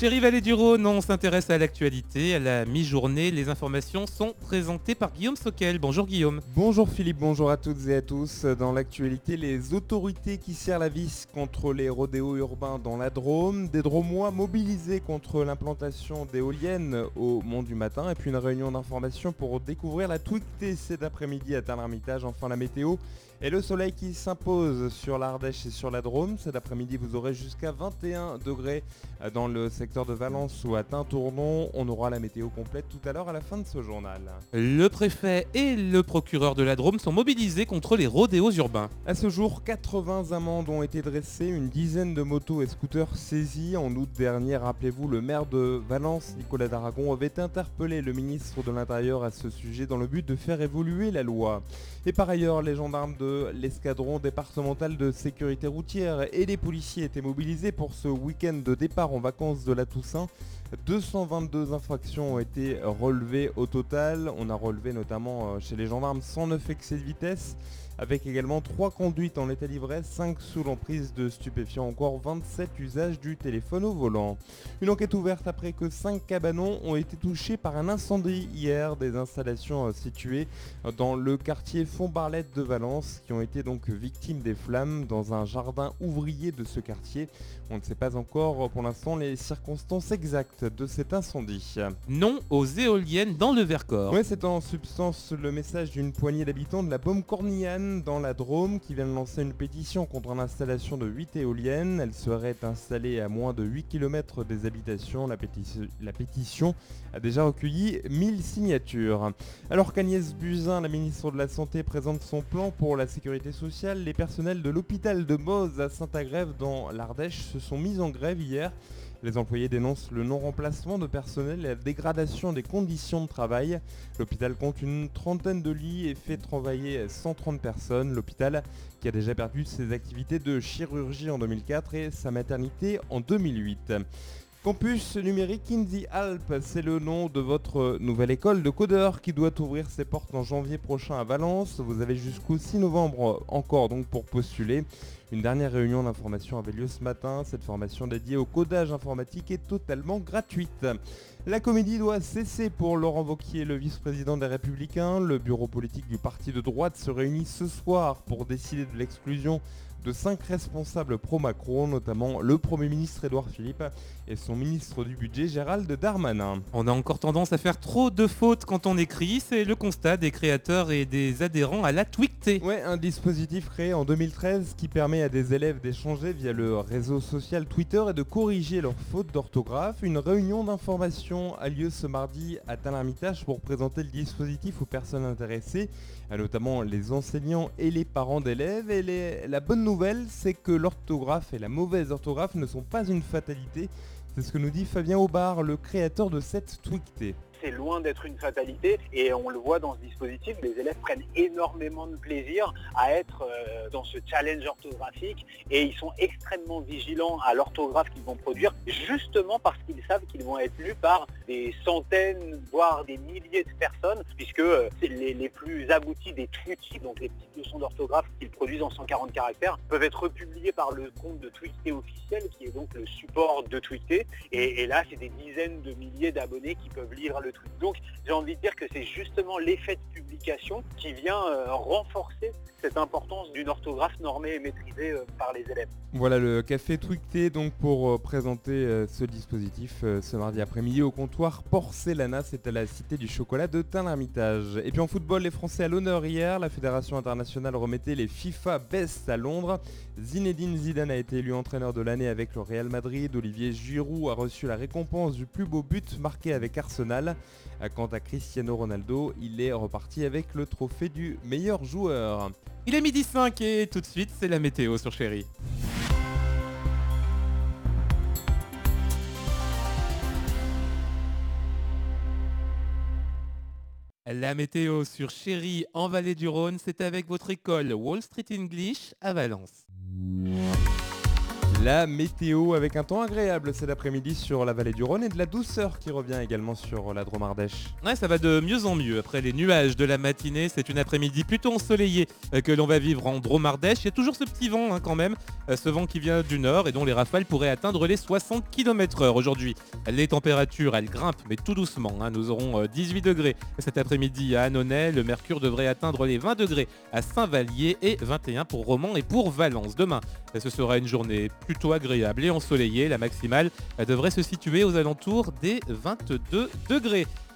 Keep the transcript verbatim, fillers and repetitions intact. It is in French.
Chérie Vallée du Rhône, on s'intéresse à l'actualité, à la mi-journée. Les informations sont présentées par Guillaume Soquel. Bonjour Guillaume. Bonjour Philippe, bonjour à toutes et à tous. Dans l'actualité, les autorités qui serrent la vis contre les rodéos urbains dans la Drôme, des Drômois mobilisés contre l'implantation d'éoliennes au Mont du Matin, et puis une réunion d'information pour découvrir la Twicté cet après-midi à Tain-l'Hermitage. Enfin la météo et le soleil qui s'impose sur l'Ardèche et sur la Drôme. Cet après-midi, vous aurez jusqu'à vingt et un degrés dans le secteur de Valence ou à Tain-Tournon. On aura la météo complète tout à l'heure à la fin de ce journal. Le préfet et le procureur de la Drôme sont mobilisés contre les rodéos urbains. À ce jour, quatre-vingts amendes ont été dressées, une dizaine de motos et scooters saisis. En août dernier, rappelez-vous, le maire de Valence, Nicolas Daragon, avait interpellé le ministre de l'Intérieur à ce sujet dans le but de faire évoluer la loi. Et par ailleurs, les gendarmes de l'escadron départemental de sécurité routière et les policiers étaient mobilisés pour ce week-end de départ en vacances de la Toussaint. deux cent vingt-deux infractions ont été relevées au total. On a relevé notamment chez les gendarmes cent neuf excès de vitesse, avec également trois conduites en état d'ivresse, cinq sous l'emprise de stupéfiants, encore vingt-sept usages du téléphone au volant. Une enquête ouverte après que cinq cabanons ont été touchés par un incendie hier, des installations situées dans le quartier Font-Barlette de Valence, qui ont été donc victimes des flammes dans un jardin ouvrier de ce quartier. On ne sait pas encore pour l'instant les circonstances exactes de cet incendie. Non aux éoliennes dans le Vercors. Oui, c'est en substance le message d'une poignée d'habitants de la Baume-Cornillane dans la Drôme qui vient de lancer une pétition contre l'installation de huit éoliennes. Elle serait installée à moins de huit kilomètres des habitations. La, pétition, la pétition a déjà recueilli mille signatures. Alors qu'Agnès Buzyn, la ministre de la Santé, présente son plan pour la sécurité sociale, les personnels de l'hôpital de Moz à Saint-Agrève dans l'Ardèche se sont mis en grève hier. Les employés dénoncent le non-remplacement de personnel et la dégradation des conditions de travail. L'hôpital compte une trentaine de lits et fait travailler cent trente personnes. L'hôpital qui a déjà perdu ses activités de chirurgie en deux mille quatre et sa maternité en deux mille huit. Campus numérique in the Alpes, c'est le nom de votre nouvelle école de codeurs qui doit ouvrir ses portes en janvier prochain à Valence. Vous avez jusqu'au six novembre encore donc pour postuler. Une dernière réunion d'information avait lieu ce matin. Cette formation dédiée au codage informatique est totalement gratuite. La comédie doit cesser pour Laurent Wauquiez, le vice-président des Républicains. Le bureau politique du parti de droite se réunit ce soir pour décider de l'exclusion de cinq responsables pro-Macron, notamment le Premier ministre Édouard Philippe et son ministre du Budget Gérald Darmanin. On a encore tendance à faire trop de fautes quand on écrit, c'est le constat des créateurs et des adhérents à la Twicté. Ouais, un dispositif créé en deux mille treize qui permet à des élèves d'échanger via le réseau social Twitter et de corriger leurs fautes d'orthographe. Une réunion d'information a lieu ce mardi à Tain-l'Hermitage pour présenter le dispositif aux personnes intéressées, notamment les enseignants et les parents d'élèves. Et les... la bonne nouvelle, c'est que l'orthographe et la mauvaise orthographe ne sont pas une fatalité. C'est ce que nous dit Fabien Aubard, le créateur de cette Twicté. C'est loin d'être une fatalité et on le voit dans ce dispositif, les élèves prennent énormément de plaisir à être euh, dans ce challenge orthographique et ils sont extrêmement vigilants à l'orthographe qu'ils vont produire justement parce qu'ils savent qu'ils vont être lus par des centaines voire des milliers de personnes puisque euh, c'est les, les plus aboutis des Twicty, donc les petites leçons d'orthographe qu'ils produisent en cent quarante caractères, peuvent être republiés par le compte de Twicté officiel qui est donc le support de Twicté et, et là c'est des dizaines de milliers d'abonnés qui peuvent lire le tweet. Donc j'ai envie de dire que c'est justement l'effet de publication qui vient euh, renforcer cette importance d'une orthographe normée et maîtrisée euh, par les élèves. Voilà le café Twicté donc pour euh, présenter euh, ce dispositif euh, ce mardi après-midi au comptoir Porcelana, c'est à la Cité du Chocolat de Tain-l'Hermitage. Et puis en football, les Français à l'honneur hier, la Fédération internationale remettait les FIFA Best à Londres. Zinedine Zidane a été élu entraîneur de l'année avec le Real Madrid. Olivier Giroud a reçu la récompense du plus beau but marqué avec Arsenal. Quant à Cristiano Ronaldo, il est reparti avec le trophée du meilleur joueur. Il est midi cinq et tout de suite c'est la météo sur Chérie. La météo sur Chérie en Vallée du Rhône, c'est avec votre école Wall Street English à Valence. La météo avec un temps agréable cet après-midi sur la vallée du Rhône et de la douceur qui revient également sur la Drôme Ardèche. Ouais, ça va de mieux en mieux. Après les nuages de la matinée, c'est une après-midi plutôt ensoleillée euh, que l'on va vivre en Drôme Ardèche. Il y a toujours ce petit vent hein, quand même, euh, ce vent qui vient du nord et dont les rafales pourraient atteindre les soixante kilomètres heure aujourd'hui. Les températures, elles grimpent, mais tout doucement. Hein. Nous aurons euh, dix-huit degrés cet après-midi à Annonay. Le mercure devrait atteindre les vingt degrés à Saint-Vallier et vingt et un pour Romans et pour Valence. Demain, ce sera une journée plutôt agréable et ensoleillée. La maximale devrait se situer aux alentours des vingt-deux degrés.